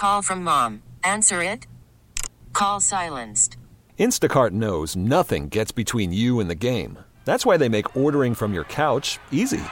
call from mom. Answer it. Call silenced. Instacart knows nothing gets between you and the game. That's why they make ordering from your couch easy.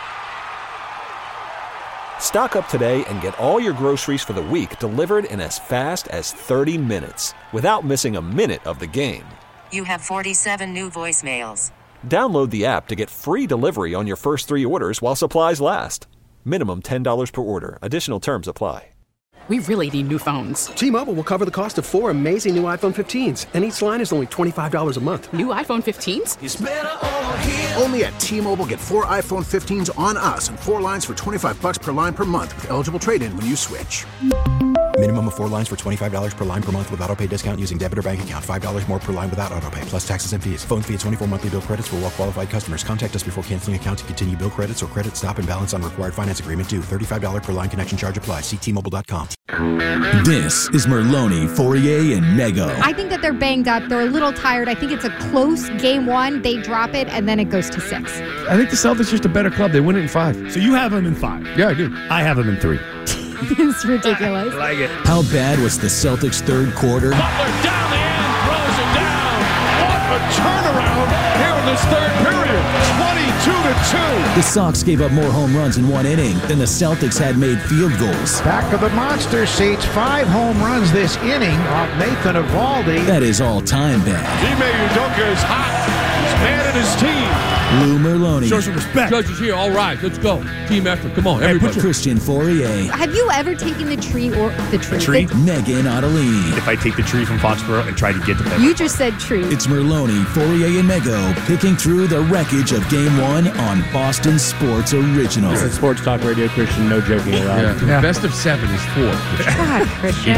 Stock up today and get all your groceries for the week delivered in as fast as 30 minutes without missing a minute of the game. You have 47 new voicemails. Download the app to get free delivery on your first 3 orders while supplies last. Minimum $10 per order. Additional terms apply. We really need new phones. T-Mobile will cover the cost of 4 amazing new iPhone 15s, and each line is only $25 a month. New iPhone 15s? It's better over here. Only at T-Mobile, get 4 iPhone 15s on us and 4 lines for $25 per line per month with eligible trade-in when you switch. Minimum of 4 lines for $25 per line per month with autopay discount using debit or bank account. $5 more per line without autopay, plus taxes and fees. Phone fee at 24 monthly bill credits for well-qualified customers. Contact us before canceling account to continue bill credits or credit stop and balance on required finance agreement due. $35 per line connection charge applies. See T-Mobile.com. This is Merloni, Fourier, and Nego. I think that they're banged up. They're a little tired. I think it's a close game one. They drop it, and then it goes to 6. I think the Celtics are just a better club. They win it in 5. So you have them in 5? Yeah, I do. I have them in 3. It's ridiculous. I like it. How bad was the Celtics' third quarter? Butler down the end, throws it down. What a turnaround here in this third period. 22-2. The Sox gave up more home runs in 1 inning than the Celtics had made field goals. Back of the monster seats, 5 home runs this inning off Nathan Eovaldi. That is all-time bad. Ime Udoka is hot. He's mad at his team. Lou Merloni. Show some respect. Judge is here. All right, let's go. Team effort. Come on, everybody. Christian Fourier. Have you ever taken the tree or the tree? Megan Ottolini. If I take the tree from Foxborough and try to get to Pembroke. You just said tree. It's Merloni, Fourier, and Nego picking through the wreckage of Game 1 on Boston Sports Original. It's Sports Talk Radio, Christian. No joking allowed. Yeah. Best of 7 is 4. God, Christian.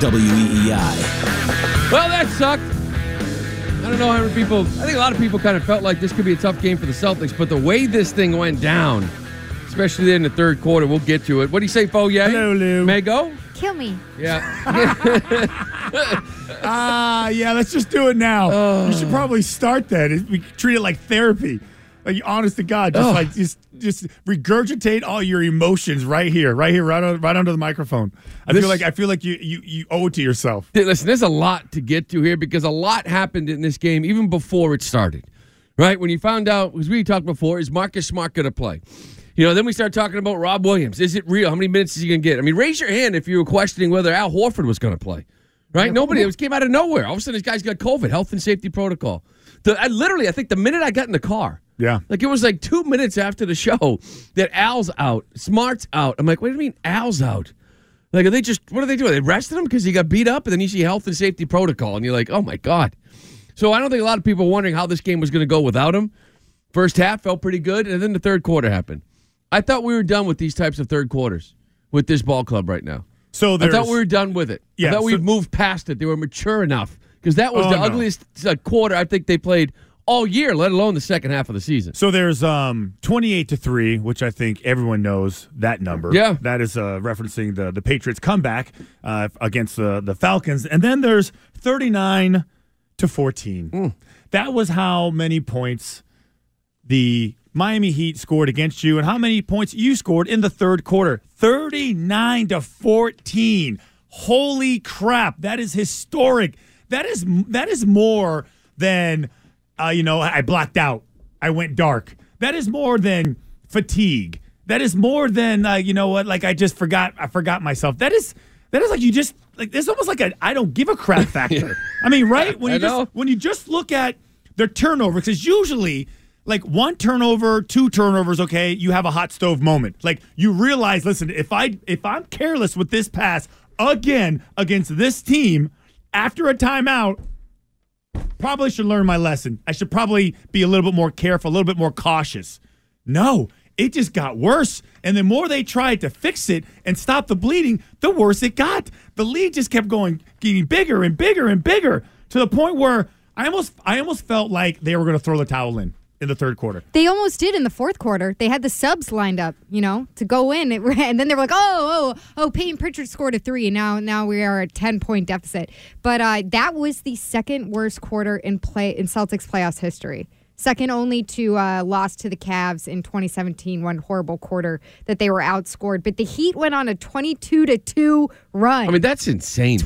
WEEI. Well, that sucked. I don't know how many people. I think a lot of people kind of felt like this could be a tough game for the Celtics, but the way this thing went down, especially in the third quarter, we'll get to it. What do you say, Fourier? Hello, Lou. Nego? Kill me. Yeah. Yeah, let's just do it now. You should probably start that. We treat it like therapy. Like, honest to God, just regurgitate all your emotions right under the microphone. I feel like you owe it to yourself. Listen, there's a lot to get to here because a lot happened in this game even before it started. Right? When you found out, as we talked before, is Marcus Smart going to play? Then we start talking about Rob Williams. Is it real? How many minutes is he going to get? I mean, raise your hand if you were questioning whether Al Horford was going to play. Right? Nobody. It came out of nowhere. All of a sudden, this guy's got COVID, health and safety protocol. I think the minute I got in the car, yeah, like it was like 2 minutes after the show that Al's out, Smart's out. I'm like, what do you mean Al's out? Like, what are they doing? They arrested him because he got beat up, and then you see health and safety protocol, and you're like, oh my God. So I don't think a lot of people were wondering how this game was going to go without him. First half felt pretty good, and then the third quarter happened. I thought we were done with these types of third quarters with this ball club right now. So I thought we were done with it. Yeah, I thought we'd moved past it. They were mature enough because that was the ugliest quarter I think they played all year, let alone the second half of the season. So there's 28-3, which I think everyone knows that number. Yeah. That is referencing the Patriots' comeback against the Falcons. And then there's 39-14. That was how many points the Miami Heat scored against you and how many points you scored in the third quarter. 39-14. Holy crap. That is historic. That is more than... I blacked out. I went dark. That is more than fatigue. That is more than I just forgot. I forgot myself. That is like you just like. There's almost like a I don't give a crap factor. I mean, right? When you just look at their turnover, because usually like 1 turnover, 2 turnovers, okay, you have a hot stove moment. Like you realize, listen, if I'm careless with this pass again against this team after a timeout. Probably should learn my lesson. I should probably be a little bit more careful, a little bit more cautious. No, it just got worse. And the more they tried to fix it and stop the bleeding, the worse it got. The lead just kept getting bigger and bigger and bigger to the point where I almost felt like they were going to throw the towel in the third quarter. They almost did in the fourth quarter. They had the subs lined up, to go in. And then they were like, oh, Peyton Pritchard scored a 3, and now we are a 10-point deficit. But that was the second worst quarter in Celtics playoffs history. Second only to loss to the Cavs in 2017, one horrible quarter that they were outscored. But the Heat went on a 22-2 run. I mean, that's insane.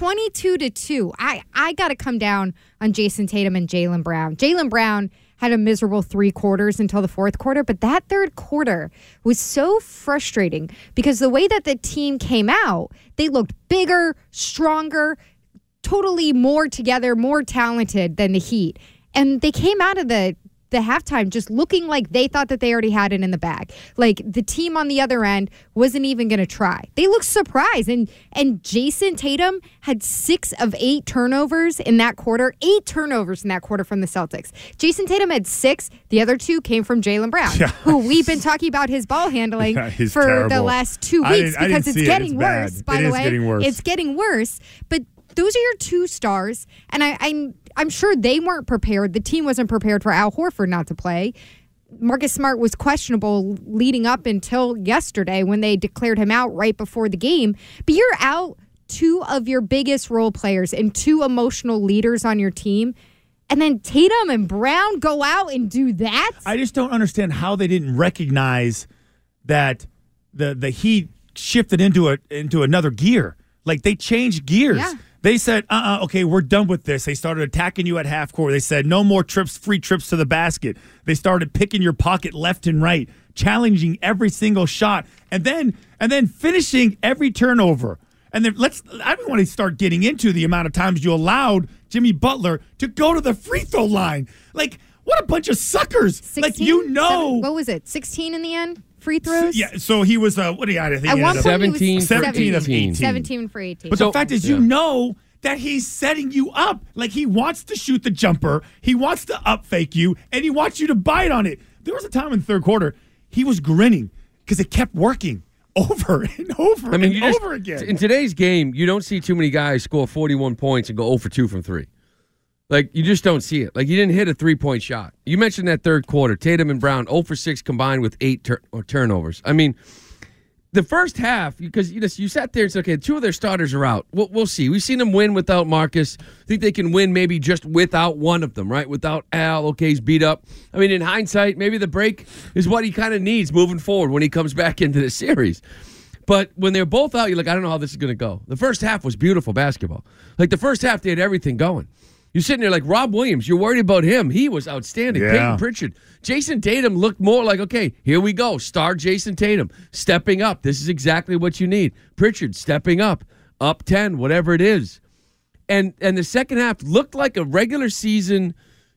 22-2. I got to come down on Jason Tatum and Jaylen Brown. Jaylen Brown had a miserable 3 quarters until the fourth quarter, but that third quarter was so frustrating because the way that the team came out, they looked bigger, stronger, totally more together, more talented than the Heat. And they came out of the halftime just looking like they thought that they already had it in the bag. Like the team on the other end wasn't even going to try. They looked surprised. And Jason Tatum had 6 of 8 turnovers in that quarter. 8 turnovers in that quarter from the Celtics. Jason Tatum had 6. The other 2 came from Jaylen Brown, who we've been talking about his ball handling for terrible. the last 2 weeks because it's getting worse, bad. by the way. Getting worse. It's getting worse. But those are your 2 stars. And I'm sure they weren't prepared. The team wasn't prepared for Al Horford not to play. Marcus Smart was questionable leading up until yesterday when they declared him out right before the game. But you're out 2 of your biggest role players and 2 emotional leaders on your team. And then Tatum and Brown go out and do that? I just don't understand how they didn't recognize that the Heat shifted into another gear. Like they changed gears. Yeah. They said, okay, we're done with this. They started attacking you at half court. They said, no more free trips to the basket. They started picking your pocket left and right, challenging every single shot, and then finishing every turnover. And then I don't want to start getting into the amount of times you allowed Jimmy Butler to go to the free throw line. Like, what a bunch of suckers. 16? Like, you know. What was it, 16 in the end? Free throws? Yeah, so he was, what do you I think? At one point 17 he was 17 of 18. 17 for 18. But the fact is, you know that he's setting you up. Like, he wants to shoot the jumper, he wants to up fake you, and he wants you to bite on it. There was a time in the third quarter, he was grinning because it kept working over and over over again. In today's game, you don't see too many guys score 41 points and go 0 for 2 from 3. Like, you just don't see it. Like, you didn't hit a 3-point shot. You mentioned that third quarter. Tatum and Brown, 0 for 6 combined with 8 turnovers. I mean, the first half, because you sat there and said, okay, 2 of their starters are out. We'll see. We've seen them win without Marcus. I think they can win maybe just without one of them, right? Without Al, okay, he's beat up. I mean, in hindsight, maybe the break is what he kind of needs moving forward when he comes back into the series. But when they're both out, you're like, I don't know how this is going to go. The first half was beautiful basketball. Like, the first half, they had everything going. You're sitting there like Rob Williams. You're worried about him. He was outstanding. Yeah. Peyton Pritchard. Jason Tatum looked more like, okay, here we go. Star Jason Tatum stepping up. This is exactly what you need. Pritchard stepping up 10, whatever it is. And the second half looked like a regular season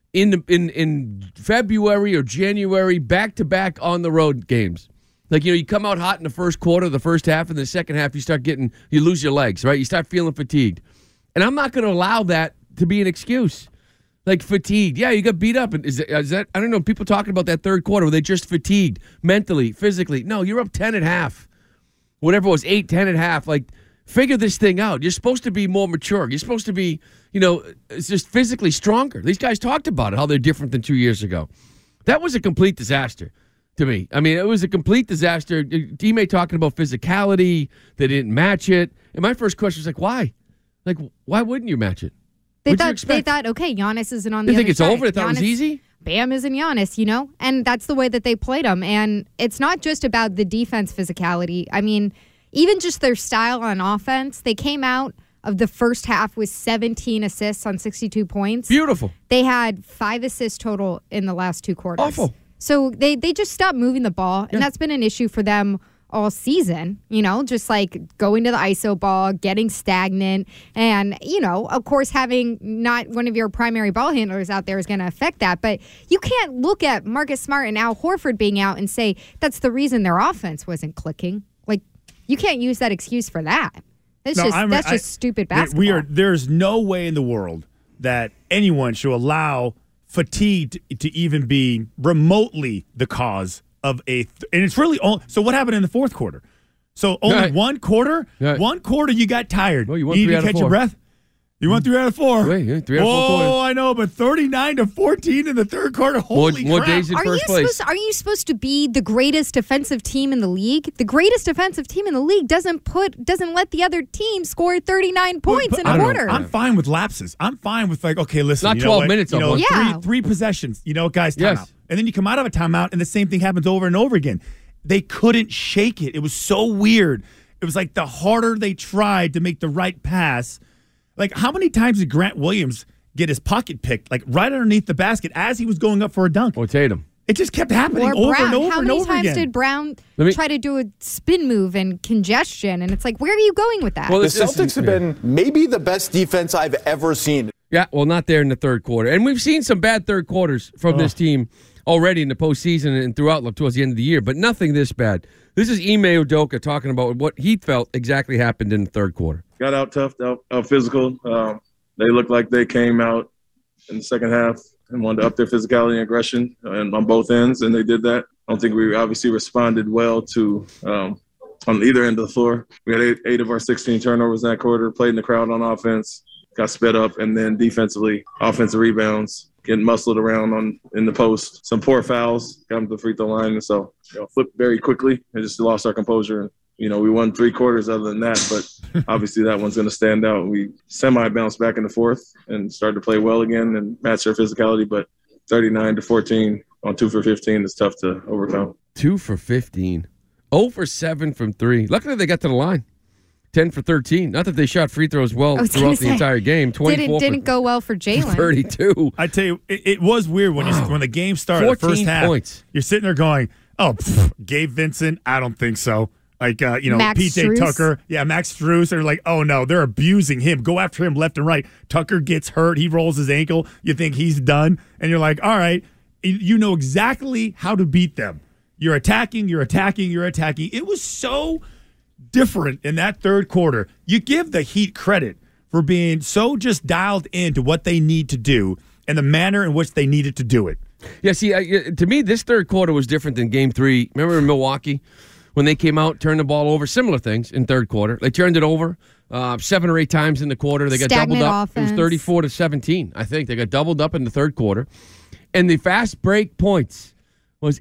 in February or January, back-to-back on-the-road games. Like, you come out hot in the first quarter, the first half, and the second half you lose your legs, right? You start feeling fatigued. And I'm not going to allow that to be an excuse. Like, fatigued. Yeah, you got beat up. Is that I don't know, people talking about that third quarter, were they just fatigued mentally, physically? No, you're up 10 at half. Whatever it was, 8, 10 at half. Like, figure this thing out. You're supposed to be more mature. You're supposed to be, it's just physically stronger. These guys talked about it, how they're different than 2 years ago. That was a complete disaster to me. I mean, it was a complete disaster. D-May talking about physicality. They didn't match it. And my first question was like, why? Like, why wouldn't you match it? They thought, okay, Giannis isn't on the other side. You think it's side. over? They thought it was easy? Bam isn't Giannis, And that's the way that they played him. And it's not just about the defense physicality. I mean, even just their style on offense. They came out of the first half with 17 assists on 62 points. Beautiful. They had 5 assists total in the last 2 quarters. Awful. So they just stopped moving the ball. And that's been an issue for them all season, just like going to the ISO ball, getting stagnant, and, of course, having not one of your primary ball handlers out there is going to affect that. But you can't look at Marcus Smart and Al Horford being out and say that's the reason their offense wasn't clicking. Like, you can't use that excuse for that. That's just stupid basketball. There's no way in the world that anyone should allow fatigue to even be remotely the cause of and it's really so what happened in the fourth quarter? So only one quarter? Right. 1 quarter you got tired. Well, you won you 3 didn't out of catch 4. your breath? You won 3 out of 4. Wait, 3 out of 4 Oh, quarters. I know, but 39-14 in the third quarter. Holy More crap. days in first place. Are you supposed to be the greatest defensive team in the league? The greatest defensive team in the league doesn't let the other team score 39 points in a quarter. I'm fine with lapses. I'm fine with okay, listen. Not 12 minutes. Three possessions. Guys, timeout. Yes. And then you come out of a timeout, and the same thing happens over and over again. They couldn't shake it. It was so weird. It was like the harder they tried to make the right pass. Like, how many times did Grant Williams get his pocket picked, right underneath the basket as he was going up for a dunk? Or Tatum. It just kept happening over Brown. and over How and many over times again. did Brown try to do a spin move and congestion? And it's like, where are you going with that? Well, the Celtics have been maybe the best defense I've ever seen. Yeah, well, not there in the third quarter. And we've seen some bad third quarters from this team already in the postseason and throughout towards the end of the year, but nothing this bad. This is Ime Udoka talking about what he felt exactly happened in the third quarter. Got out tough, out physical. They looked like they came out in the second half and wanted to up their physicality and aggression on both ends, and they did that. I don't think we obviously responded well to on either end of the floor. We had eight of our 16 turnovers in that quarter, played in the crowd on offense, got sped up, and then defensively, offensive rebounds, getting muscled around in the post. Some poor fouls, got them to the free throw line, and so flipped very quickly and just lost our composure. We won 3 quarters other than that, but obviously that one's going to stand out. We semi-bounced back in the fourth and started to play well again and match their physicality, but 39-14 on 2 for 15 is tough to overcome. 2 for 15. 0 for 7 from 3. Luckily, they got to the line. 10 for 13. Not that they shot free throws well throughout the entire game. 24 didn't go well for Jalen. 32. I tell you, it was weird when the game started. 14 the first half, points. You're sitting there going, Gabe Vincent, I don't think so. Max PJ Strus. Tucker. Yeah, Max Strus. They're like, oh, no, they're abusing him. Go after him left and right. Tucker gets hurt. He rolls his ankle. You think he's done. And you're like, all right, you know exactly how to beat them. You're attacking. It was so different in that third quarter. You give the Heat credit for being so just dialed into what they need to do and the manner in which they needed to do it. Yeah, see, to me, this third quarter was different than Game 3. Remember in Milwaukee when they came out, turned the ball over? Similar things in third quarter. They turned it over 7 or 8 times in the quarter. They got Stagnant doubled up. offense. It was 34-17, I think. They got doubled up in the third quarter. And the fast break points was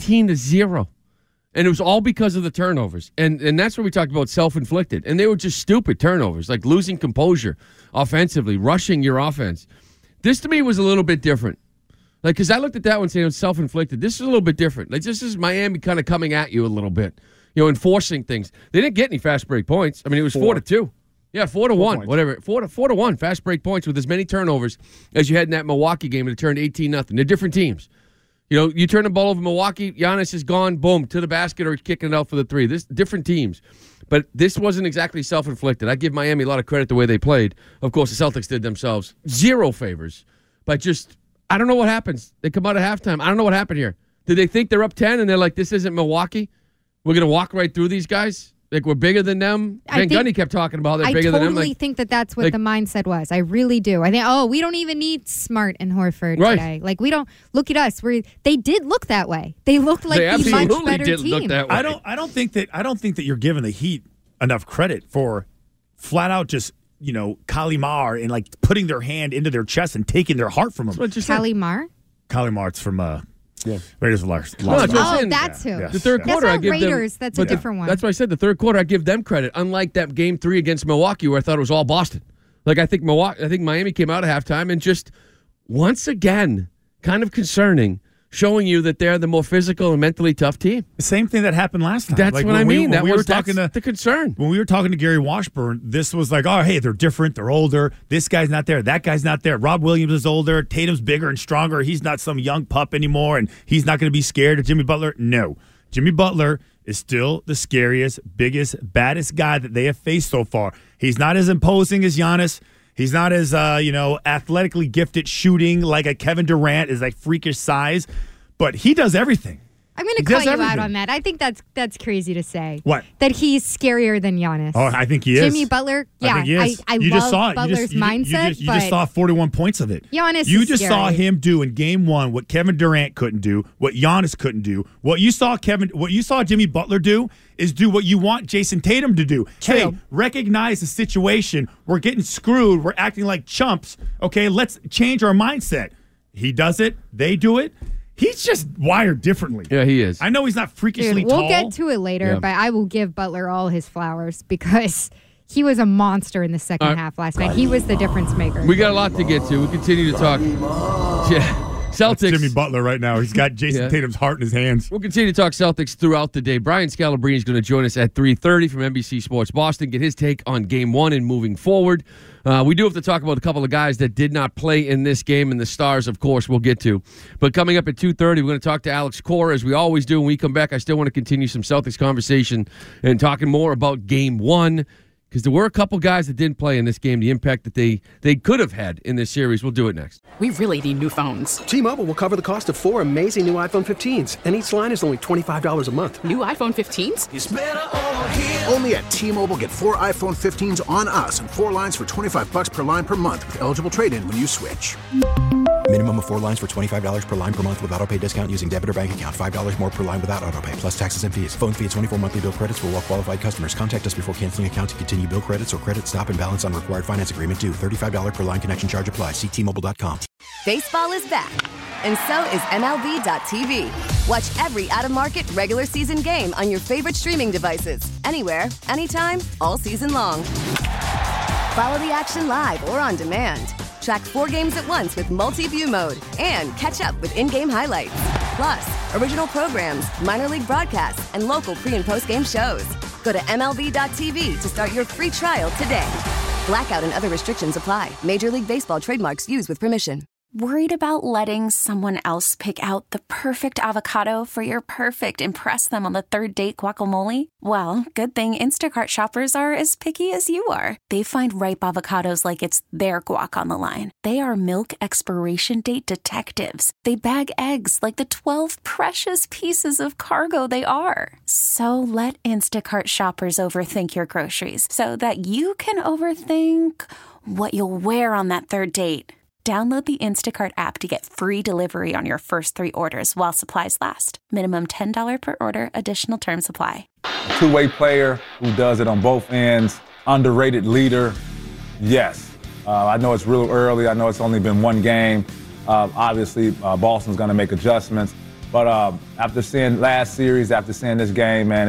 18-0. And it was all because of the turnovers. And that's what we talked about, self-inflicted. And they were just stupid turnovers, like losing composure offensively, rushing your offense. This, to me, was a little bit different. Because I looked at that one saying it was self-inflicted. This is a little bit different. This is Miami kind of coming at you a little bit, enforcing things. They didn't get any fast break points. I mean, it was 4-2. Yeah, 4-1, whatever. 4-1 fast break points with as many turnovers as you had in that Milwaukee game, and it turned 18-0. They're different teams. You turn the ball over Milwaukee, Giannis is gone, boom, to the basket or kicking it out for the 3. This different teams. But this wasn't exactly self-inflicted. I give Miami a lot of credit the way they played. Of course, the Celtics did themselves 0 favors. But just, I don't know what happens. They come out at halftime. I don't know what happened here. Did they think they're up 10 and they're like, this isn't Milwaukee? We're going to walk right through these guys? Like, we're bigger than them? Van Gundy kept talking about they're bigger than them. I totally think that's what the mindset was. I really do. I think, we don't even need Smart and Horford today. Like, we don't look at us. They did look that way. They looked like the much better team. Look that way. I don't think that you're giving the Heat enough credit for flat out just Kalimar and like putting their hand into their chest and taking their heart from them. Kalimar? Kalimar's from Raiders of Las that's who. Yes. The third quarter, I give Raiders. them. That's a different one. That's why I said the third quarter, I give them credit. Unlike that Game 3 against Milwaukee, where I thought it was all Boston. Like I think Miami came out at halftime and just once again, kind of concerning, showing you that they're the more physical and mentally tough team. The same thing that happened last time. That's what I mean. That's the concern. When we were talking to Gary Washburn, this was like, oh, hey, they're different. They're older. This guy's not there. That guy's not there. Rob Williams is older. Tatum's bigger and stronger. He's not some young pup anymore, and he's not going to be scared of Jimmy Butler. No. Jimmy Butler is still the scariest, biggest, baddest guy that they have faced so far. He's not as imposing as Giannis. He's not as, athletically gifted shooting like a Kevin Durant, is like freakish size. But he does everything. I'm going to He call does you everything. out on that. I think that's crazy to say. What? That he's scarier than Giannis. Oh, I think he is. Jimmy Butler, yeah, I think he is. I You love just saw it. Butler's mindset, You just saw 41 points of it. Giannis You is just saw scary. him do in game one what Kevin Durant couldn't do, what Giannis couldn't do. What you saw Jimmy Butler do is do what you want Jason Tatum to do. True. Hey, recognize the situation. We're getting screwed. We're acting like chumps. Okay, let's change our mindset. He does it. They do it. He's just wired differently. Yeah, he is. I know he's not freakishly Dude, tall. we'll get to it later, Yeah. but I will give Butler all his flowers because he was a monster in the second half last night. He was the difference maker. We got a lot to get to. We continue to talk. Yeah. Celtics. That's Jimmy Butler right now. He's got Jason Tatum's heart in his hands. We'll continue to talk Celtics throughout the day. Brian Scalabrine is going to join us at 3:30 from NBC Sports Boston, get his take on Game 1 and moving forward. We do have to talk about a couple of guys that did not play in this game, and the stars, of course, we'll get to. But coming up at 2:30, we're going to talk to Alex Cora, as we always do. When we come back, I still want to continue some Celtics conversation and talking more about Game 1, because there were a couple guys that didn't play in this game, the impact that they could have had in this series. We'll do it next. We really need new phones. T-Mobile will cover the cost of 4 amazing new iPhone 15s, and each line is only $25 a month. New iPhone 15s? Only at T-Mobile, get 4 iPhone 15s on us and 4 lines for $25 per line per month with eligible trade-in when you switch. Minimum of 4 lines for $25 per line per month with auto pay discount using debit or bank account. $5 more per line without auto pay, plus taxes and fees. Phone fee at 24 monthly bill credits for well-qualified customers. Contact us before canceling account to continue bill credits or credit stop and balance on required finance agreement due. $35 per line connection charge applies. See T-Mobile.com. Baseball is back, and so is MLB.tv. Watch every out-of-market regular season game on your favorite streaming devices, anywhere, anytime, all season long. Follow the action live or on demand. Track 4 games at once with multi-view mode and catch up with in-game highlights. Plus, original programs, minor league broadcasts, and local pre- and post-game shows. Go to MLB.tv to start your free trial today. Blackout and other restrictions apply. Major League Baseball trademarks used with permission. Worried about letting someone else pick out the perfect avocado for your perfect impress them on the third date guacamole? Well, good thing Instacart shoppers are as picky as you are. They find ripe avocados like it's their guac on the line. They are milk expiration date detectives. They bag eggs like the 12 precious pieces of cargo they are. So let Instacart shoppers overthink your groceries so that you can overthink what you'll wear on that third date. Download the Instacart app to get free delivery on your first 3 orders while supplies last. Minimum $10 per order. Additional terms apply. Two-way player who does it on both ends. Underrated leader. Yes. I know it's real early. I know it's only been 1 game. Obviously, Boston's going to make adjustments. But after seeing last series, after seeing this game, man,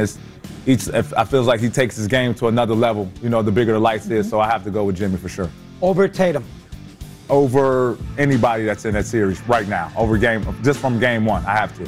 I feels like he takes his game to another level, the bigger the lights is. So I have to go with Jimmy for sure. Over Tatum. Over anybody that's in that series right now. Just from game 1, I have to.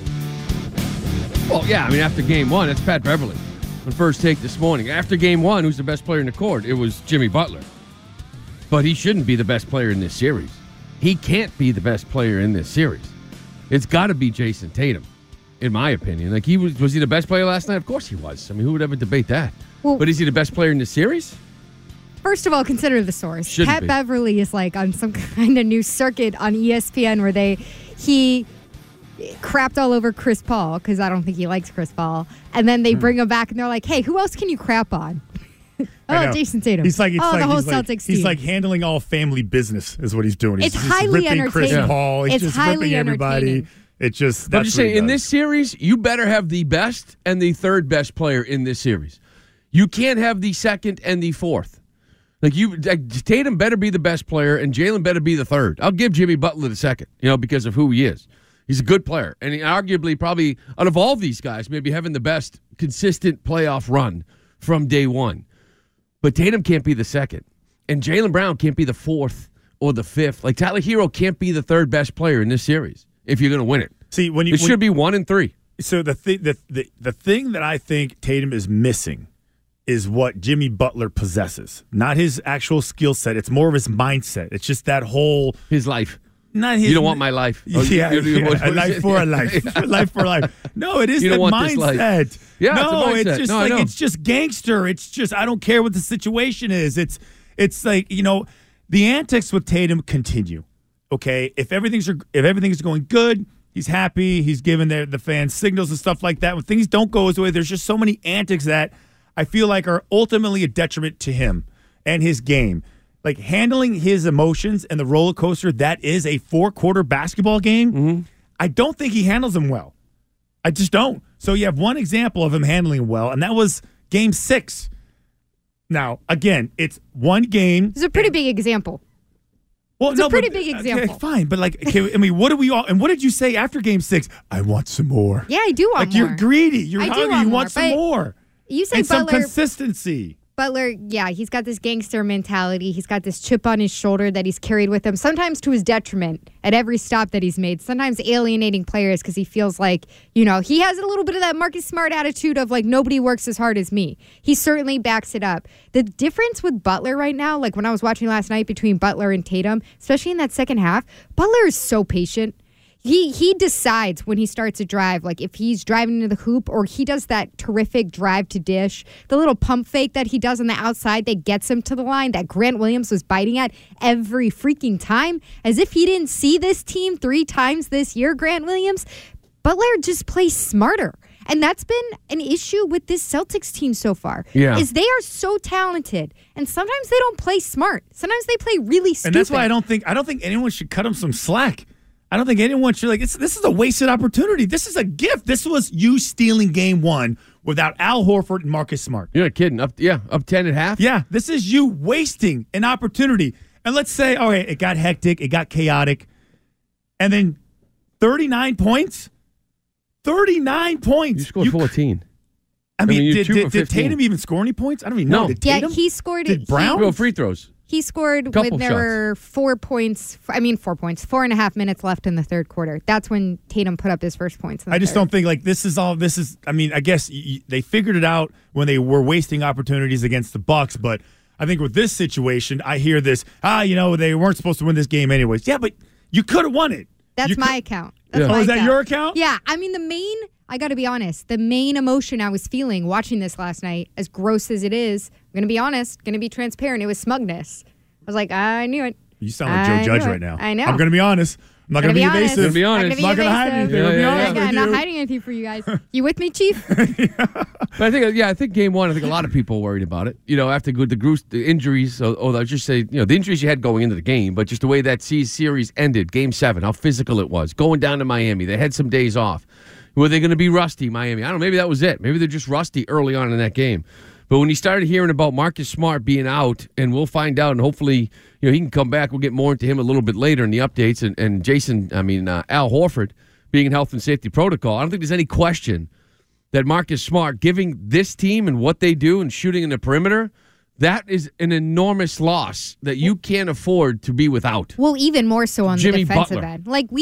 Well, yeah, I mean, after Game 1, that's Pat Beverly on First Take this morning. After Game 1, who's the best player in the court? It was Jimmy Butler. But he shouldn't be the best player in this series. He can't be the best player in this series. It's got to be Jason Tatum, in my opinion. Like, was he the best player last night? Of course he was. I mean, who would ever debate that? Well, but is he the best player in this series? First of all, consider the source. Shouldn't Pat be. Beverly is like on some kind of new circuit on ESPN where he crapped all over Chris Paul because I don't think he likes Chris Paul, and then they bring him back and they're like, "Hey, who else can you crap on?" Jason Tatum. He's like, the whole Celtics team. He's like handling all family business is what he's doing. He's It's just highly ripping Chris entertaining. Paul. He's It's just highly ripping everybody. entertaining. It's just I'm that's just what he saying, in does. this series, you better have the best and the third best player in this series. You can't have the second and the fourth. Tatum better be the best player, and Jalen better be the third. I'll give Jimmy Butler the second, because of who he is. He's a good player, and he arguably probably out of all these guys, maybe having the best consistent playoff run from day one. But Tatum can't be the second, and Jaylen Brown can't be the fourth or the fifth. Like Tyler Hero can't be the third best player in this series if you're going to win it. See, it should be 1 and 3. So the thing that I think Tatum is missing is what Jimmy Butler possesses. Not his actual skill set. It's more of his mindset. It's just that whole... His life. Not his... You don't want my life. A life for a life. A life for a life. No, it is the mindset. Yeah, no, it's a mindset. just it's just gangster. It's just, I don't care what the situation is. It's like, the antics with Tatum continue. Okay? If everything's going good, He's happy. He's giving the fans signals and stuff like that. When things don't go his way, there's just so many antics that I feel like are ultimately a detriment to him and his game. Like handling his emotions and the roller coaster that is a 4-quarter basketball game, I don't think he handles them well. I just don't. So you have one example of him handling well, and that was Game 6. Now, again, it's one game. It's a pretty big example. Well, it's a pretty big example. Okay, fine, but what do we all? And what did you say after Game 6? I want some more. Yeah, I do want more. more. You're greedy. You're hungry. You want some more. You say and some Butler. Consistency. Butler, yeah, he's got this gangster mentality. He's got this chip on his shoulder that he's carried with him, sometimes to his detriment at every stop that he's made, sometimes alienating players because he feels like, he has a little bit of that Marcus Smart attitude of like, nobody works as hard as me. He certainly backs it up. The difference with Butler right now, like when I was watching last night between Butler and Tatum, especially in that second half, Butler is so patient. He decides when he starts a drive, like if he's driving into the hoop or he does that terrific drive to dish, the little pump fake that he does on the outside that gets him to the line that Grant Williams was biting at every freaking time, as if he didn't see this team 3 times this year, Grant Williams. Butler just plays smarter. And that's been an issue with this Celtics team so far. Yeah. Is they are so talented, and sometimes they don't play smart. Sometimes they play really stupid. And that's why I don't think anyone should cut him some slack. I don't think anyone should this is a wasted opportunity. This is a gift. This was you stealing Game 1 without Al Horford and Marcus Smart. You're not kidding. Up 10 at half? Yeah, this is you wasting an opportunity. And let's say, okay, it got hectic, it got chaotic, and then 39 points? 39 points. You scored 14. I mean did Tatum even score any points? I don't even know. No. Did Tatum? Yeah, he scored. Did Brown? Go free throws. He scored when there were 4 points. 4.5 minutes left in the third quarter. That's when Tatum put up his first points. I just don't think this is. I mean, I guess they figured it out when they were wasting opportunities against the Bucks. But I think with this situation, I hear this. They weren't supposed to win this game anyways. Yeah, but you could have won it. That's my account. That's my is that account. your account? Yeah. I mean, I got to be honest, the main emotion I was feeling watching this last night, as gross as it is, I'm going to be honest, going to be transparent, it was smugness. I was like, I knew it. You sound like Joe Judge right now. I know. I'm going to be honest. I'm not going to be evasive. Going to be honest. I'm not going to hide anything. I'm not hiding anything for you guys. You with me, Chief? But I think Game 1, I think a lot of people worried about it. After the injuries, or I'll just say, the injuries you had going into the game, but just the way that series ended, Game 7, how physical it was, going down to Miami. They had some days off. Were they going to be rusty, Miami? I don't know. Maybe that was it. Maybe they're just rusty early on in that game. But when you started hearing about Marcus Smart being out, and we'll find out, and hopefully, he can come back. We'll get more into him a little bit later in the updates. And Al Horford being in health and safety protocol. I don't think there's any question that Marcus Smart, giving this team and what they do and shooting in the perimeter, that is an enormous loss that you can't afford to be without. Well, even more so on Jimmy the defensive Butler. end. Like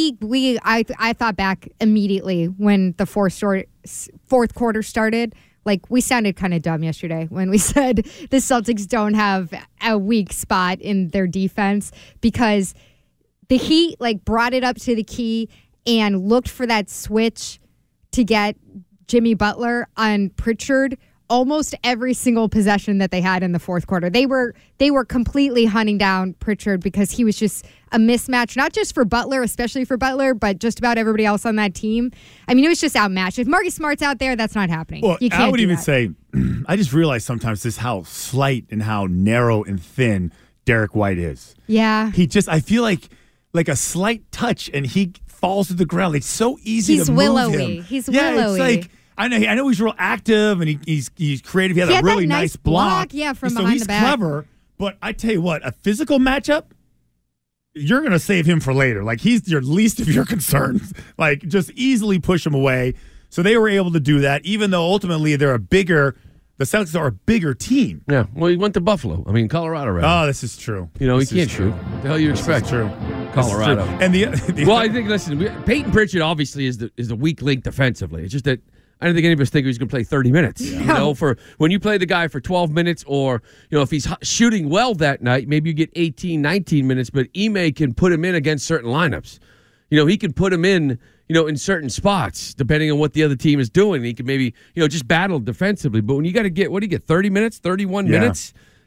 I thought back immediately when the fourth quarter started. Like, we sounded kind of dumb yesterday when we said the Celtics don't have a weak spot in their defense because the Heat, brought it up to the key and looked for that switch to get Jimmy Butler on Pritchard almost every single possession that they had in the fourth quarter. They were completely hunting down Pritchard because he was just a mismatch, not just for Butler, especially for Butler, but just about everybody else on that team. I mean, it was just outmatched. If Marcus Smart's out there, that's not happening. Well, you can't I would do even that. say, I just realize sometimes this how slight and how narrow and thin Derek White is. Yeah. I feel like a slight touch and he falls to the ground. It's so easy He's to willowy. move him. He's yeah, willowy. It's like, I know he's real active and he's creative. He had a had really that nice block. Yeah, from so behind he's the back. clever. But I tell you what, a physical matchup, you're going to save him for later. Like, he's your least of your concerns. Like, just easily push him away. So they were able to do that, even though ultimately the Celtics are a bigger team. Yeah. Well, he went to Buffalo. I mean, Colorado, right? Oh, this is true. He can't shoot. What the hell you expect? True. Colorado. And well, I think, listen, Peyton Pritchard obviously is the weak link defensively. It's just that I don't think any of us think he's going to play 30 minutes. Yeah. For when you play the guy for 12 minutes or, if he's shooting well that night, maybe you get 18, 19 minutes, but Ime can put him in against certain lineups. He can put him in, in certain spots, depending on what the other team is doing. He can maybe, just battle defensively. But when you got to get, 30 minutes, 31 minutes?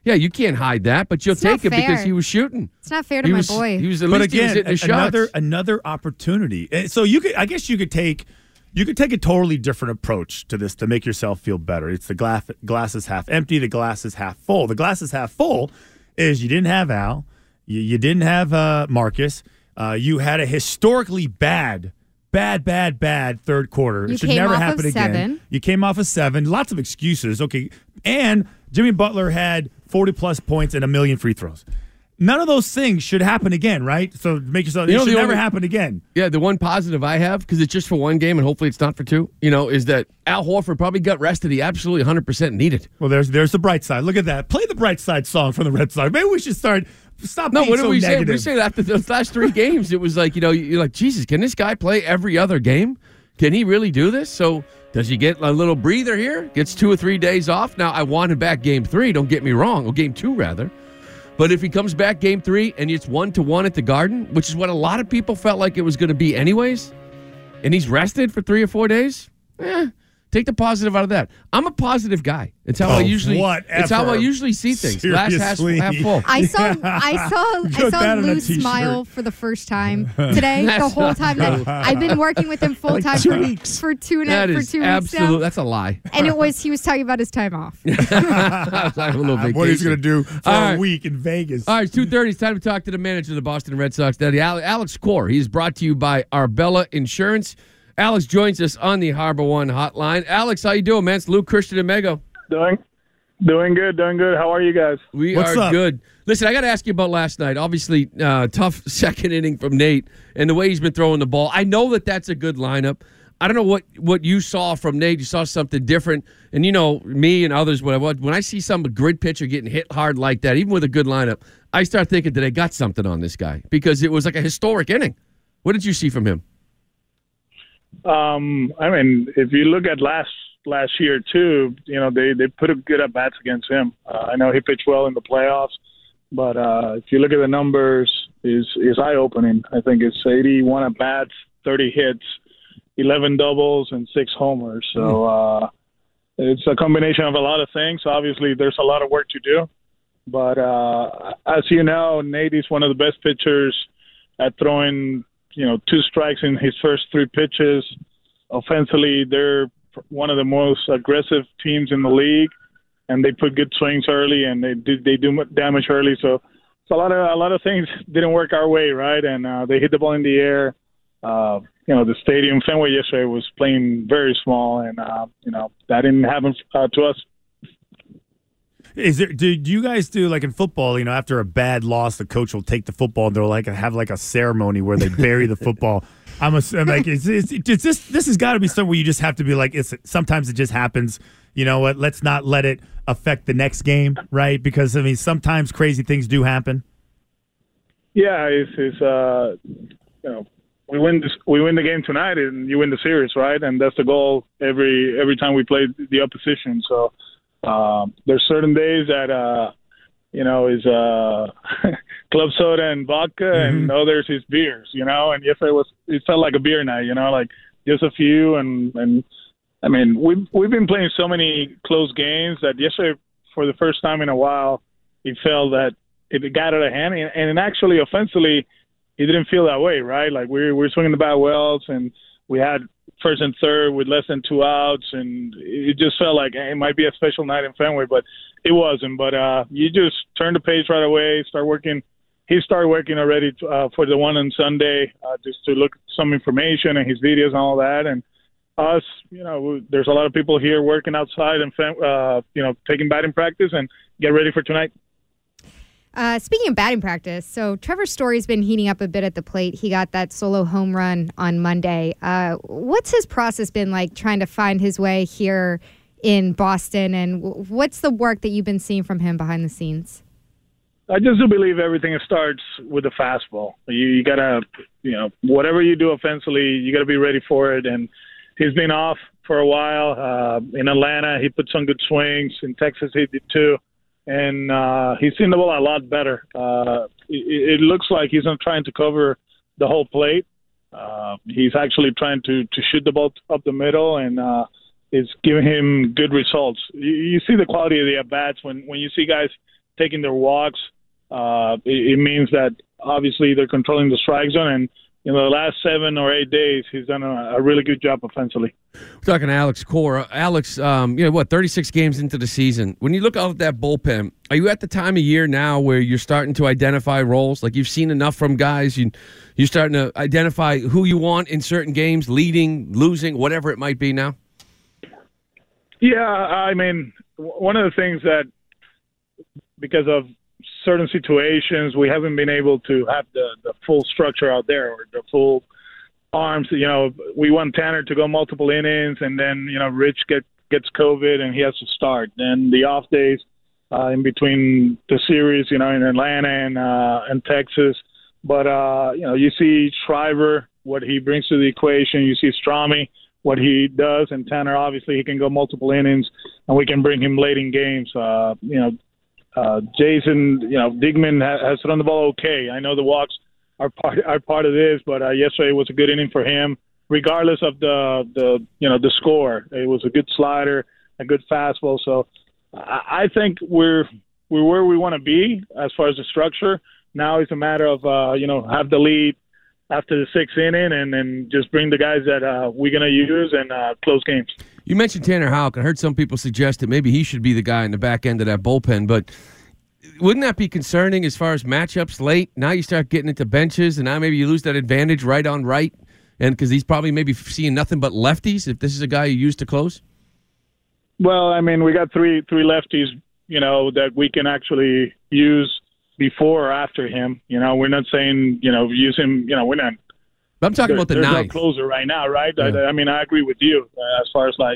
Yeah, you can't hide that, but you'll It's not take it because fair. he was shooting. It's not fair to He my was- boy. He was at But least he was again, hitting the shots. another opportunity. So I guess you could take a totally different approach to this to make yourself feel better. It's the glass is half empty, the glass is half full. The glass is half full is you didn't have Al, you didn't have Marcus, you had a historically bad third quarter. You It should came never off happen of again. 7. You came off of 7. Lots of excuses. Okay, and Jimmy Butler had 40-plus points and a million free throws. None of those things should happen again, right? So make yourself. It should never happen again. Yeah, the one positive I have, because it's just for one game and hopefully it's not for 2, is that Al Horford probably got rested. He absolutely 100% needed. Well, there's the bright side. Look at that. Play the bright side song from the Red Sox. Maybe we should stop No, being what did so we say? negative. We say after the last 3 games, it was like, you're like, Jesus, can this guy play every other game? Can he really do this? So does he get a little breather here? Gets 2 or 3 days off? Now, I want him back game 3, don't get me wrong, or game 2 rather. But if he comes back game 3 and it's 1-1 at the Garden, which is what a lot of people felt like it was going to be anyways, and he's rested for 3 or 4 days, take the positive out of that. I'm a positive guy. It's how I usually. whatever. It's how I usually see things. Glass Seriously. half full. I saw Put that on a Lou t-shirt. smile for the first time today. The whole time that I've been working with him full time for two That weeks is now. absolute. That's a lie. And he was talking about his time off. I have a little vacation. What he's going to do for All a right. week in Vegas. All right, 2:30. It's time to talk to the manager of the Boston Red Sox, Daddy Alex Core. He's brought to you by Arbella Insurance. Alex joins us on the Harbor One hotline. Alex, how you doing, man? It's Luke, Christian, and Mego. Doing good. How are you guys? We What's are up? good. Listen, I got to ask you about last night. Obviously, tough second inning from Nate and the way he's been throwing the ball. I know that that's a good lineup. I don't know what you saw from Nate. You saw something different. And, me and others, when I see some grid pitcher getting hit hard like that, even with a good lineup, I start thinking that I got something on this guy because it was like a historic inning. What did you see from him? If you look at last year too, they put up good at bats against him. I know he pitched well in the playoffs, but if you look at the numbers, is eye opening. I think it's 81 at bats, 30 hits, 11 doubles, and 6 homers. So it's a combination of a lot of things. Obviously, there's a lot of work to do, but as you know, Nate is one of the best pitchers at throwing 2 strikes in his first 3 pitches. Offensively, they're one of the most aggressive teams in the league, and they put good swings early, and they do damage early. So a lot of things didn't work our way, right? And they hit the ball in the air. The stadium, Fenway yesterday was playing very small, and that didn't happen to us. Do you guys do like in football? After a bad loss, the coach will take the football and they'll have a ceremony where they bury the football. I'm like, this has got to be something where you just have to be like, sometimes it just happens. You know what? Let's not let it affect the next game, right? Because sometimes crazy things do happen. Yeah, we win the game tonight, and you win the series, right? And that's the goal every time we play the opposition. So. There's certain days that is club soda and vodka, and others is beers, and yesterday it felt like a beer night, like just a few, and we've been playing so many close games that yesterday, for the first time in a while, it felt that it got out of hand, and actually offensively it didn't feel that way, right? Like we're swinging the bat well, and we had first and third with less than 2 outs, and it just felt like it might be a special night in Fenway, but it wasn't. But you just turn the page right away, start working. He started working already for the one on Sunday, just to look at some information and his videos and all that. And us, there's a lot of people here working outside and taking batting practice and get ready for tonight. Speaking of batting practice, so Trevor Story's been heating up a bit at the plate. He got that solo home run on Monday. What's his process been like trying to find his way here in Boston, and what's the work that you've been seeing from him behind the scenes? I just do believe everything starts with the fastball. You got to, whatever you do offensively, you got to be ready for it. And he's been off for a while. In Atlanta, he put some good swings. In Texas, he did too. And he's seen the ball a lot better. It looks like he's not trying to cover the whole plate. He's actually trying to shoot the ball up the middle, and it's giving him good results. You see the quality of the at-bats when you see guys taking their walks. It means that obviously they're controlling the strike zone, and in the last 7 or 8 days, he's done a really good job offensively. We're talking to Alex Cora. Alex, 36 games into the season. When you look out at that bullpen, are you at the time of year now where you're starting to identify roles? Like you've seen enough from guys, you're starting to identify who you want in certain games, leading, losing, whatever it might be now? Yeah, I mean, one of the things that, because of certain situations, we haven't been able to have the full structure out there or the full arms. We want Tanner to go multiple innings, and then, Rich gets COVID and he has to start. Then the off days in between the series, in Atlanta and Texas. But, you see Shriver, what he brings to the equation. You see Strami, what he does, and Tanner, obviously, he can go multiple innings, and we can bring him late in games. Jason, Digman has run the ball okay. I know the walks are part of this, but yesterday was a good inning for him, regardless of the score. It was a good slider, a good fastball. So I think we're where we want to be as far as the structure. Now it's a matter of have the lead after the 6th inning, and then just bring the guys that we're going to use and close games. You mentioned Tanner Houck. I heard some people suggest that maybe he should be the guy in the back end of that bullpen, but wouldn't that be concerning as far as matchups late? Now you start getting into benches, and now maybe you lose that advantage right on right, and because he's probably maybe seeing nothing but lefties if this is a guy you use to close? Well, I mean, we got three lefties, that we can actually use before or after him. We're not saying, use him, we're not. I'm talking about the ninth. There's no closer right now, right? Yeah. I agree with you as far as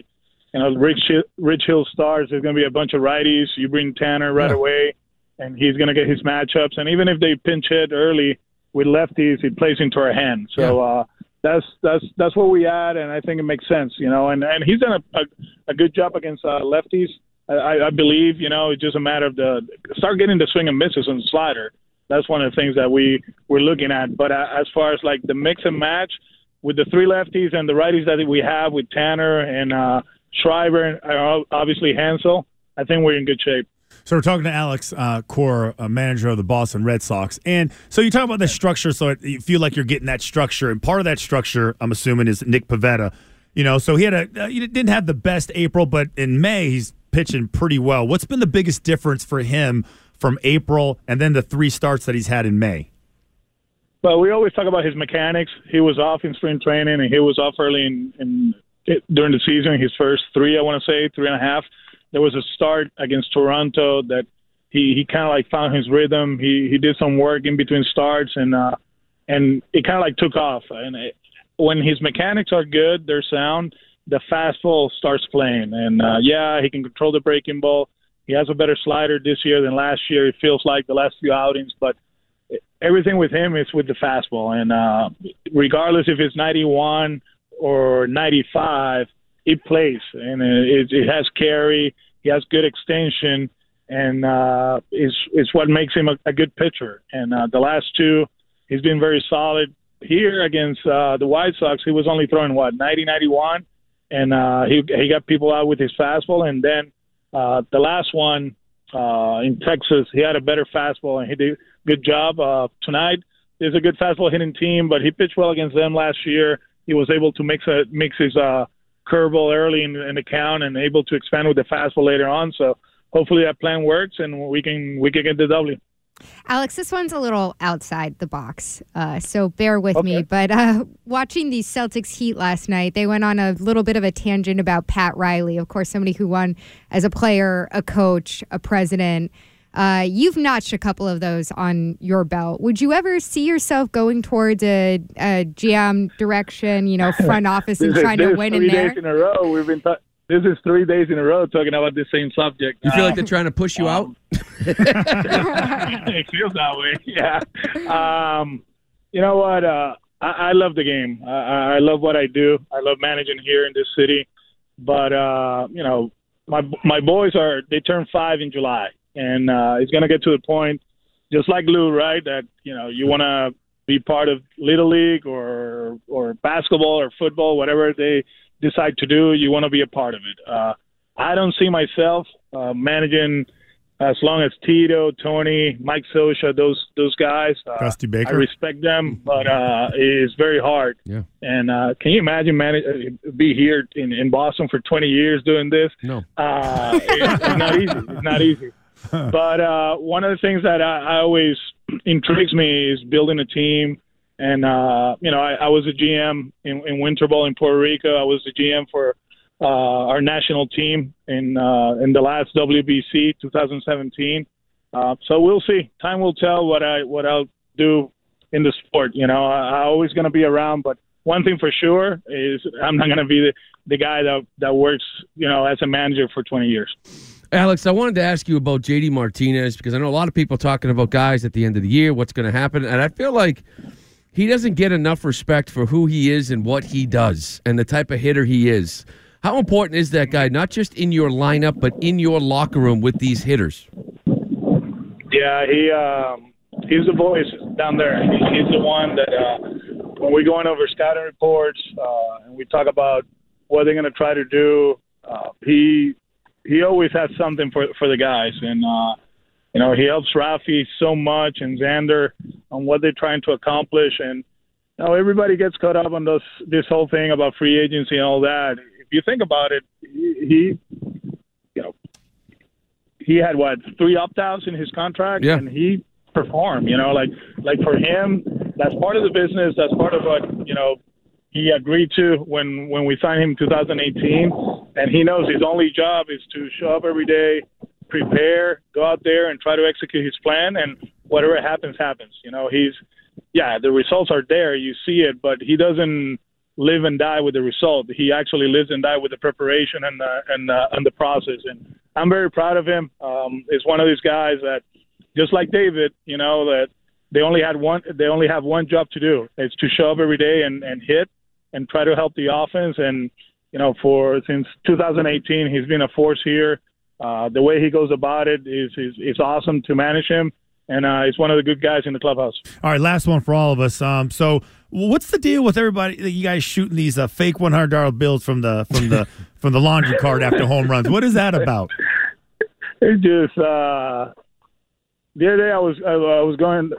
Rich Hill starts. There's going to be a bunch of righties. You bring Tanner right away, and he's going to get his matchups. And even if they pinch hit early with lefties, it plays into our hand. So that's where we at, and I think it makes sense, And he's done a good job against lefties. I believe, it's just a matter of start getting the swing and misses on the slider. That's one of the things that we're looking at. But as far as the mix and match with the 3 lefties and the righties that we have with Tanner and Shriver and obviously Hansel, I think we're in good shape. So we're talking to Alex Cora, manager of the Boston Red Sox. And so you talk about the structure, so you feel like you're getting that structure. And part of that structure, I'm assuming, is Nick Pivetta. So he didn't have the best April, but in May he's pitching pretty well. What's been the biggest difference for him from April and then the 3 starts that he's had in May? Well, we always talk about his mechanics. He was off in spring training, and he was off early during the season. His first 3, I want to say, 3.5. There was a start against Toronto that he kind of found his rhythm. He did some work in between starts, and it kind of took off. And when his mechanics are good, they're sound, the fastball starts playing. And, he can control the breaking ball. He has a better slider this year than last year. It feels like the last few outings. But everything with him is with the fastball. And regardless if it's 91 or 95, it plays. And it has carry. He has good extension. And it's what makes him a good pitcher. And the last 2, he's been very solid. Here against the White Sox, he was only throwing, 90, 91? And he got people out with his fastball. And then the last one in Texas, he had a better fastball, and he did a good job. Tonight, there's a good fastball hitting team, but he pitched well against them last year. He was able to mix his curveball early in the count and able to expand with the fastball later on. So hopefully that plan works, and we can get the W. Alex, this one's a little outside the box, so bear with me. But watching the Celtics Heat last night, they went on a little bit of a tangent about Pat Riley, of course, somebody who won as a player, a coach, a president. You've notched a couple of those on your belt. Would you ever see yourself going towards a GM direction, front office and trying to win in there? 3 days in a row. This is 3 days in a row talking about the same subject. You feel like they're trying to push you out? It feels that way, yeah. You know what? I love the game. I love what I do. I love managing here in this city. But, my boys they turn 5 in July. And it's going to get to the point, just like Lou, right, that, you want to be part of Little League or basketball or football, whatever they decide to do, you want to be a part of it. I don't see myself managing as long as Tito, Tony, Mike Scioscia, those guys, Dusty Baker, I respect them, but it's very hard. Yeah. And can you imagine be here in Boston for 20 years doing this? No. It's not easy. It's not easy. But one of the things that I always intrigues me is building a team. And, I was a GM in Winter Ball in Puerto Rico. I was the GM for our national team in the last WBC 2017. So we'll see. Time will tell what I'll do in the sport. I'm always going to be around, but one thing for sure is I'm not going to be the guy that works, as a manager for 20 years. Alex, I wanted to ask you about JD Martinez because I know a lot of people talking about guys at the end of the year, what's going to happen, and I feel like he doesn't get enough respect for who he is and what he does and the type of hitter he is. How important is that guy, not just in your lineup, but in your locker room with these hitters? Yeah, he's the voice down there. He's the one that when we're going over scouting reports and we talk about what they're going to try to do, he always has something for the guys. And, he helps Rafi so much and Xander on what they're trying to accomplish. And everybody gets caught up on this whole thing about free agency and all that. If you think about it, he had 3 opt-outs in his contract, and he performed. Like for him, that's part of the business. That's part of what he agreed to when we signed him in 2018. And he knows his only job is to show up every day, prepare, go out there, and try to execute his plan. And whatever happens, happens. The results are there. You see it, but he doesn't live and die with the result. He actually lives and dies with the preparation and the process. And I'm very proud of him. It's one of these guys that, just like David, that they only have one job to do. It's to show up every day and hit and try to help the offense. And since 2018, he's been a force here. The way he goes about it is awesome to manage him. And he's one of the good guys in the clubhouse. All right, last one for all of us. So, what's the deal with everybody? You guys shooting these fake $100 bills from the laundry cart after home runs? What is that about? It's just the other day I was going,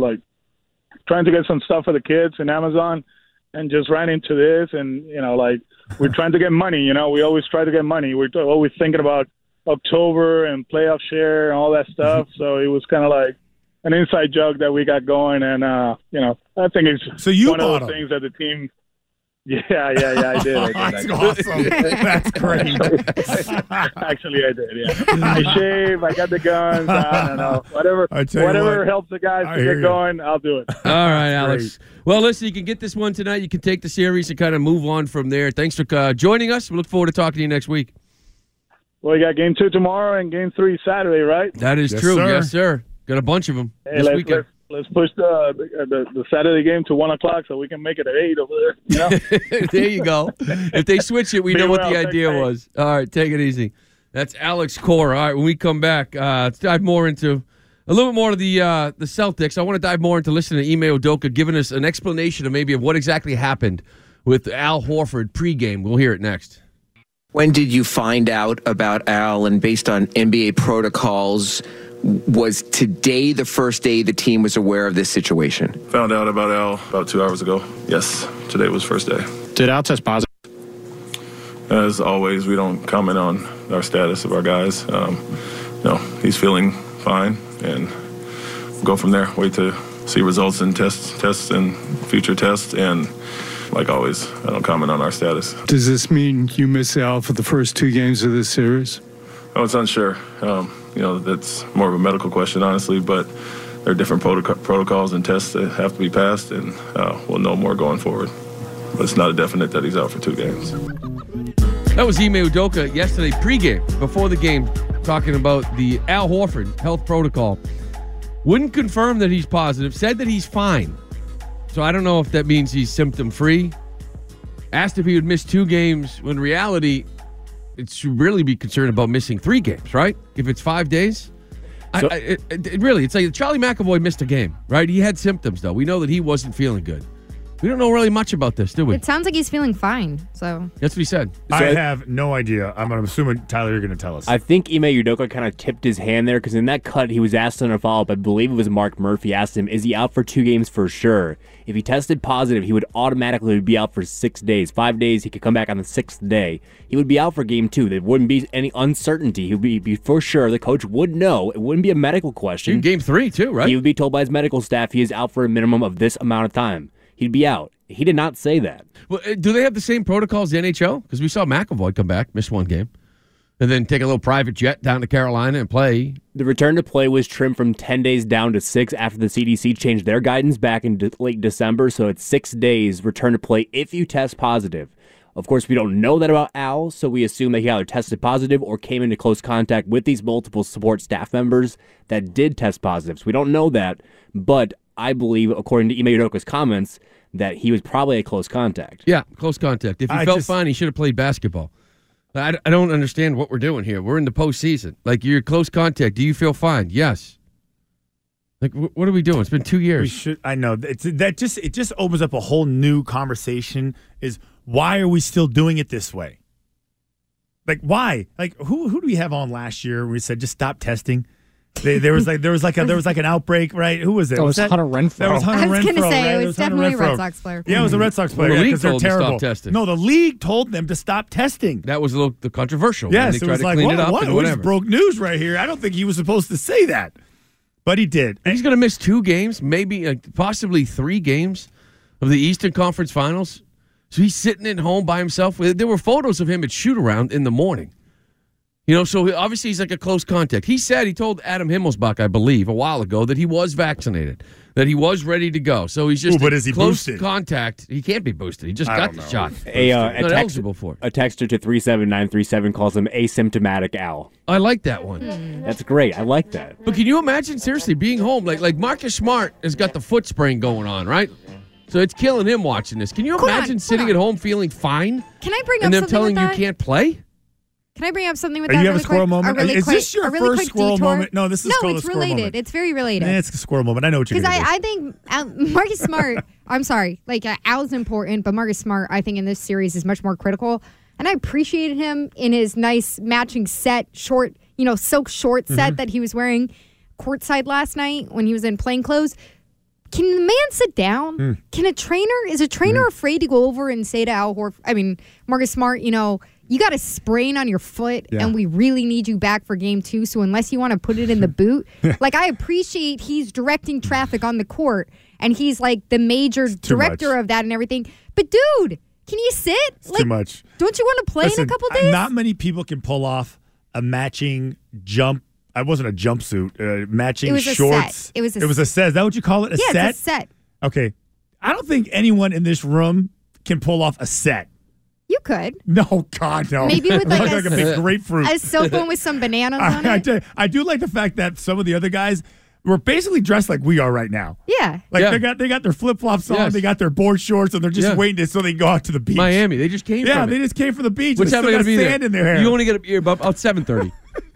trying to get some stuff for the kids in Amazon, and just ran into this. And we're trying to get money. We always try to get money. We're always thinking about October and playoff share and all that stuff. So it was kind of like an inside joke that we got going. And, I think it's one of those things that the team. Yeah, I did. That's awesome. That's great. Actually, I did, yeah. I shave, I got the guns, I don't know. Whatever helps the guys to get going, I'll do it. All right, Alex. Well, listen, you can get this one tonight. You can take the series and kind of move on from there. Thanks for joining us. We look forward to talking to you next week. Well, you got Game 2 tomorrow and Game 3 Saturday, right? That is true. Sir. Yes, sir. Got a bunch of them this weekend. Let's push the Saturday game to 1:00 so we can make it at 8 over there. There you go. If they switch it, we know what the idea was. All right, take it easy. That's Alex Cora. All right, when we come back, let's dive more into a little bit more of the Celtics. I want to dive more into listening to Ime Udoka giving us an explanation of what exactly happened with Al Horford pregame. We'll hear it next. When did you find out about Al, and based on NBA protocols, was today the first day the team was aware of this situation? Found out about Al about 2 hours ago. Yes, today was first day. Did Al test positive? As always, we don't comment on our status of our guys. He's feeling fine, and we'll go from there. Wait to see results and tests and future tests, and like always, I don't comment on our status. Does this mean you miss Al for the first 2 games of this series? Oh, it's unsure. That's more of a medical question, honestly, but there are different protocols and tests that have to be passed, and we'll know more going forward. But it's not a definite that he's out for 2 games. That was Ime Udoka yesterday pregame, before the game, talking about the Al Horford health protocol. Wouldn't confirm that he's positive, said that he's fine. So I don't know if that means he's symptom-free. Asked if he would miss 2 games, when in reality, it should really be concerned about missing 3 games, right? If it's 5 days. It's like Charlie McAvoy missed a game, right? He had symptoms, though. We know that he wasn't feeling good. We don't know really much about this, do we? It sounds like he's feeling fine. So That's what he said. I have no idea. I'm assuming, Tyler, you're going to tell us. I think Ime Udoka kind of tipped his hand there because in that cut, he was asked on a follow-up. I believe it was Mark Murphy asked him, is he out for 2 games for sure? If he tested positive, he would automatically be out for 6 days. 5 days, he could come back on the 6th day. He would be out for game 2. There wouldn't be any uncertainty. He would be for sure. The coach would know. It wouldn't be a medical question. In game 3, too, right? He would be told by his medical staff he is out for a minimum of this amount of time. He'd be out. He did not say that. Well, do they have the same protocol as the NHL? Because we saw McAvoy come back, miss 1 game, and then take a little private jet down to Carolina and play. The return to play was trimmed from 10 days down to 6 after the CDC changed their guidance back in late December. So it's 6 days return to play if you test positive. Of course, we don't know that about Al, so we assume that he either tested positive or came into close contact with these multiple support staff members that did test positive. So we don't know that, but I believe, according to Ime Udoka's comments, that he was probably a close contact. Yeah, close contact. If he felt fine, he should have played basketball. I don't understand what we're doing here. We're in the postseason. Like, you're close contact. Do you feel fine? Yes. Like, what are we doing? It's been 2 years. I know. It just opens up a whole new conversation is why are we still doing it this way? Like, why? Like, who do we have on last year where we said just stop testing? There was like an outbreak, right? Who was it? That was Hunter Renfroe. That was Hunter Renfroe. I was going to say right? it was definitely a Red Sox player. Yeah, it was a Red Sox player. Well, the league because they're told them to terrible. stop testing. No, the league told them to stop testing. That was a little controversial. Yes, they it was tried like, to clean it up what? and We whatever. just broke news right here. I don't think he was supposed to say that, but he did. And he's going to miss 2 games, maybe possibly 3 games of the Eastern Conference Finals. So he's sitting at home by himself. There were photos of him at shoot-around in the morning. You know, so obviously he's like a close contact. He told Adam Himmelsbach, I believe, a while ago that he was vaccinated, that he was ready to go. So he's just but is he close boosted? Contact. He can't be boosted. He just got the shot. A eligible for it. A texter to 37937 calls him asymptomatic Al. I like that one. That's great. I like that. But can you imagine, seriously, being home? Like Marcus Smart has got the foot sprain going on, right? So it's killing him watching this. Can you imagine sitting at home feeling fine? Can I bring up and them something telling with you that? can't play? Can I bring up something with Are that? you have really a squirrel quick? moment? Really Is quick, this your a really first quick squirrel detour? moment? No, this is called a it's squirrel related. moment. It's very related. It's a squirrel moment. I know what you're Because going to do. I think Marcus Smart, I'm sorry, like Al's important, but Marcus Smart, I think in this series is much more critical. And I appreciated him in his nice matching set, short, silk short set that he was wearing courtside last night when he was in plain clothes. Can the man sit down? Can is a trainer afraid to go over and say to Marcus Smart, you got a sprain on your foot and we really need you back for game 2. So unless you want to put it in the boot, like I appreciate he's directing traffic on the court and he's like the major director of that and everything. But dude, can you sit? It's too much. Don't you want to play in a couple days? Not many people can pull off a matching jump. I wasn't a jumpsuit. Matching shorts. Set. It was a set. Is that what you call it? Yeah, set? it's a set. Okay. I don't think anyone in this room can pull off a set. You could. No, God, no. Maybe with like a big grapefruit. A silk one with some bananas on it. I do like the fact that some of the other guys were basically dressed like we are right now. Yeah. Like they got their flip-flops on, they got their board shorts, and they're just waiting so they can go out to the beach. Miami, they just came from it. they just came from the beach. What's happening going to be sand there? in their hair. You only get up about 7:30.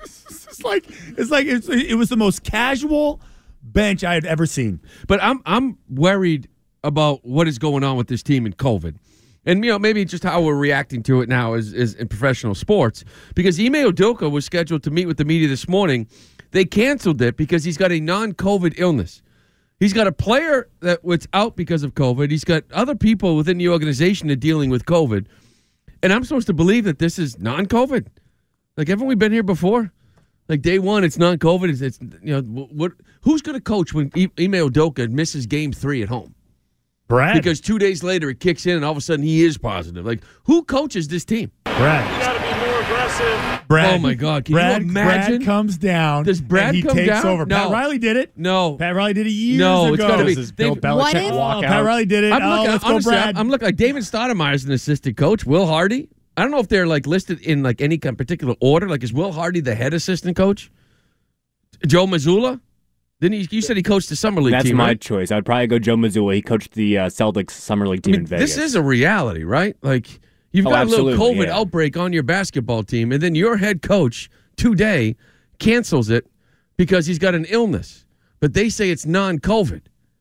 It was the most casual bench I had ever seen. But I'm worried about what is going on with this team in COVID. And, maybe just how we're reacting to it now is in professional sports. Because Ime Udoka was scheduled to meet with the media this morning. They canceled it because he's got a non-COVID illness. He's got a player that was out because of COVID. He's got other people within the organization that are dealing with COVID. And I'm supposed to believe that this is non-COVID. Like, haven't we been here before? Like, day one, it's non-COVID. It's who's going to coach when Ime Udoka misses game 3 at home? Brad. Because 2 days later it kicks in and all of a sudden he is positive. Like, who coaches this team? Brad. You got to be more aggressive. Brad. Oh, my God. Can Brad, you imagine? Brad comes down. Does Brad and he come takes down? over. No. Pat Riley did it. No. Pat Riley did it years no, ago. it's got to be. This is Bill Belichick walkout. Pat Riley did it. Let's go, Brad. I'm looking like David Stoudemire's an assistant coach. Will Hardy. I don't know if they're listed in any kind of particular order. Like, is Will Hardy the head assistant coach? Joe Mazzulla? Didn't you said he coached the summer league That's team? my right? choice. I'd probably go Joe Mazzulla. He coached the Celtics summer league team in Vegas. This is a reality, right? Like, you've got a little COVID outbreak on your basketball team, and then your head coach today cancels it because he's got an illness. But they say it's non-COVID.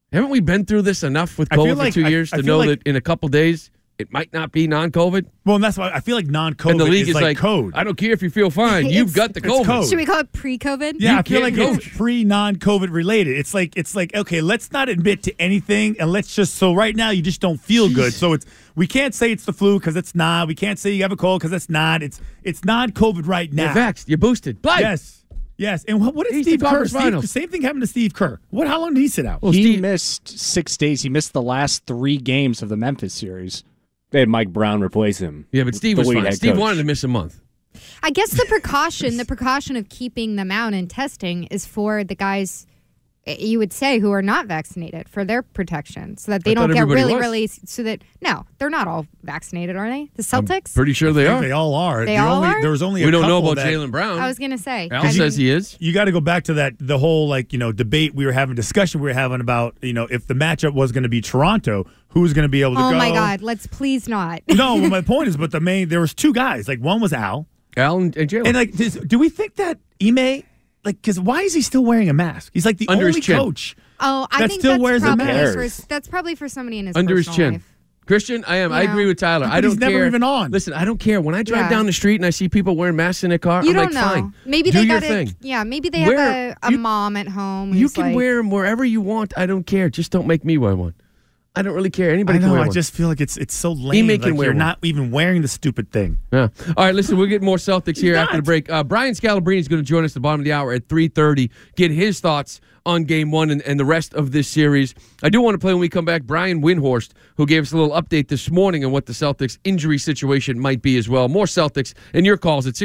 Haven't we been through this enough with I feel COVID like- for 2 I- years I to feel know like- that in a couple days it might not be non-COVID? Well, and that's why I feel like non-COVID And the league is like code. I don't care if you feel fine. You've got the COVID. code. Should we call it pre-COVID? Yeah, You I feel can't like coach. it's pre-non-COVID related. It's like okay, let's not admit to anything, and let's just so right now you just don't feel good. So we can't say it's the flu because it's not. We can't say you have a cold because it's not. It's non-COVID right now. You're vaxxed. You're boosted. Blake. Yes. And what did He's Steve the Kerr? conference finals. Same thing happened to Steve Kerr. How long did he sit out? He missed 6 days. He missed the last 3 games of the Memphis series. They had Mike Brown replace him. Yeah, but Steve the was lead fine. head Steve coach. wanted to miss a month. I guess the precaution of keeping them out and testing is for the guys, you would say, who are not vaccinated, for their protection, so that they I don't thought get everybody really, was. so that, no, they're not all vaccinated, are they? The Celtics? Pretty sure they are. They all are. They all are? There was only We a don't know couple about that- Jaylen Brown. I was going to say. Al says he is. You got to go back to the whole debate we were having, discussion we were having about if the matchup was going to be Toronto, who's going to be able to go? Oh, my God. Let's please not. No, well, my point is, but there was 2 guys. Like one was Al and Jaylen. And do we think that Ime, because why is he still wearing a mask? He's like the Under his only chin. coach. Oh, I That think still that's wears a probably mask. that's probably for somebody in his Under his personal chin. life. Christian, I am. I Yeah. agree with Tyler. But I don't he's care. never even on. Listen, I don't care. When I drive Yeah. down the street and I see people wearing masks in their car, You I'm don't like, know. fine. Maybe Do they your got thing. it. Yeah, maybe they have a mom at home. You who's can like, wear them wherever you want. I don't care. Just don't make me wear one. I don't really care. Anybody I can know. wear I one. just feel like it's so lame. Ime can Like wear you're one. not even wearing the stupid thing. Yeah. All right, listen, we'll get more Celtics here after the break. Brian Scalabrine is going to join us at the bottom of the hour at 3:30, get his thoughts on Game 1 and the rest of this series. I do want to play when we come back Brian Windhorst, who gave us a little update this morning on what the Celtics injury situation might be as well. More Celtics and your calls at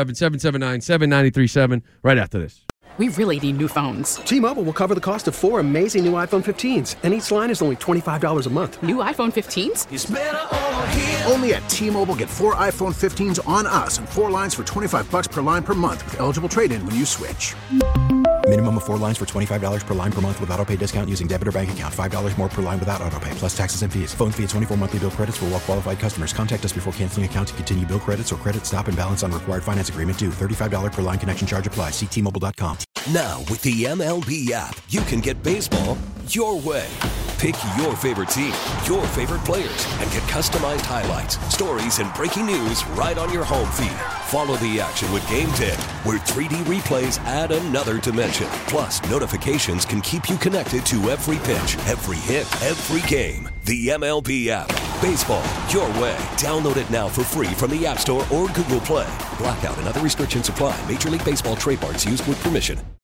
617-779-7937 right after this. We really need new phones. T-Mobile will cover the cost of 4 amazing new iPhone 15s, and each line is only $25 a month. New iPhone 15s? Only at T-Mobile, get 4 iPhone 15s on us and 4 lines for $25 per line per month with eligible trade-in when you switch. Minimum of 4 lines for $25 per line per month with autopay discount using debit or bank account. $5 more per line without autopay, plus taxes and fees. Phone fee at 24 monthly bill credits for well-qualified customers. Contact us before canceling account to continue bill credits or credit stop and balance on required finance agreement due. $35 per line connection charge applies. See T-Mobile.com. Now, with the MLB app, you can get baseball your way. Pick your favorite team, your favorite players, and get customized highlights, stories, and breaking news right on your home feed. Follow the action with Game 10, where 3D replays add another dimension. Plus, notifications can keep you connected to every pitch, every hit, every game. The MLB app. Baseball your way. Download it now for free from the App Store or Google Play. Blackout and other restrictions apply. Major League Baseball trademarks used with permission.